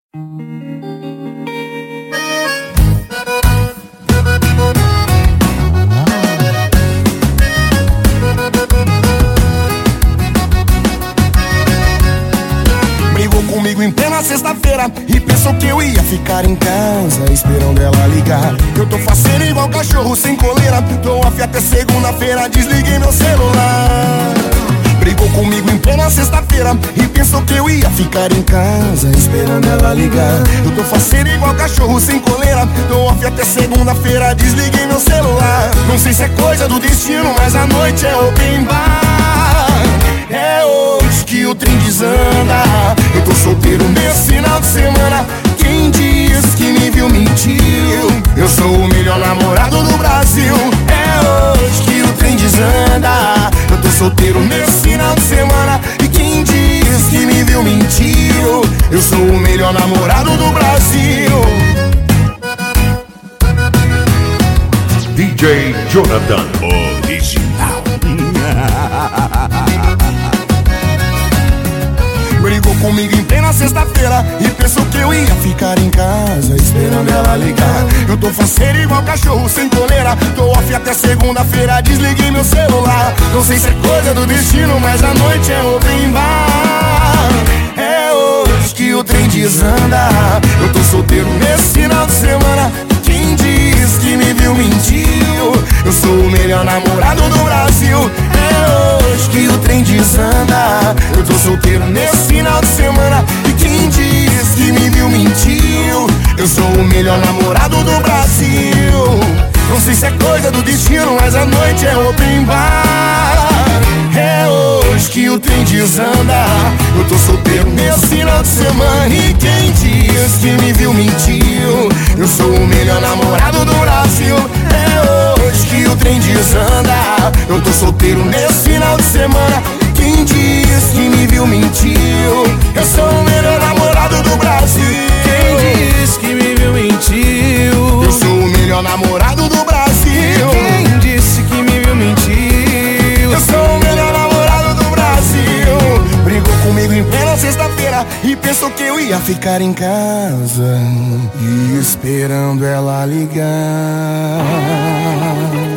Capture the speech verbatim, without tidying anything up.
Brigou comigo em plena sexta-feira e pensou que eu ia ficar em casa esperando ela ligar. Eu tô faceiro igual cachorro sem coleira, tô off até segunda-feira, desliguei meu celular. Brigou comigo em plena sexta-feira e pensou que eu ia ficar em casa esperando ela ligar. Eu tô faceiro igual cachorro sem coleira, tô off até segunda-feira, desliguei meu celular. Não sei se é coisa do destino, mas a noite é open bar. É hoje que o trem desanda. Eu tô solteiro nesse final de semana. Quem diz que me viu mentiu. Eu sou o melhor namorado do Brasil. É hoje que o trem desanda. Eu tô solteiro nesse final de semana. E quem diz que me viu mentiu. Eu sou o melhor namorado do Brasil. D J Jonathan Original. Brigou comigo em plena sexta-feira e pensou que eu ia ficar em casa esperando ela ligar. Eu tô faceiro igual cachorro sem coleira, tô off até segunda-feira, desliguei meu celular. Não sei se é coisa do destino, mas a noite é open bar. É hoje que o trem desanda. Eu tô solteiro nesse final de semana. Quem diz que me viu mentiu. Eu sou o melhor namorado do Brasil. É hoje que o trem desanda. Eu tô solteiro nesse final de semana. E quem diz que me viu mentiu. Eu sou o melhor namorado do Brasil. Não sei se é coisa do destino, mas a noite é open bar. É hoje que o trem desanda. Eu tô solteiro nesse final de semana. E quem diz que me viu mentiu. Eu sou o melhor namorado do Brasil. É hoje que o trem desanda. Eu tô solteiro nesse final de semana. Quem diz que me viu mentiu. Eu sou o melhor namorado do Brasil. Quem diz que me viu mentiu. Eu sou o melhor namorado do Brasil. Quem disse que me viu mentiu. Eu sou o melhor namorado do Brasil. Brigou comigo em plena sexta-feira e pensou que eu ia ficar em casa e esperando ela ligar.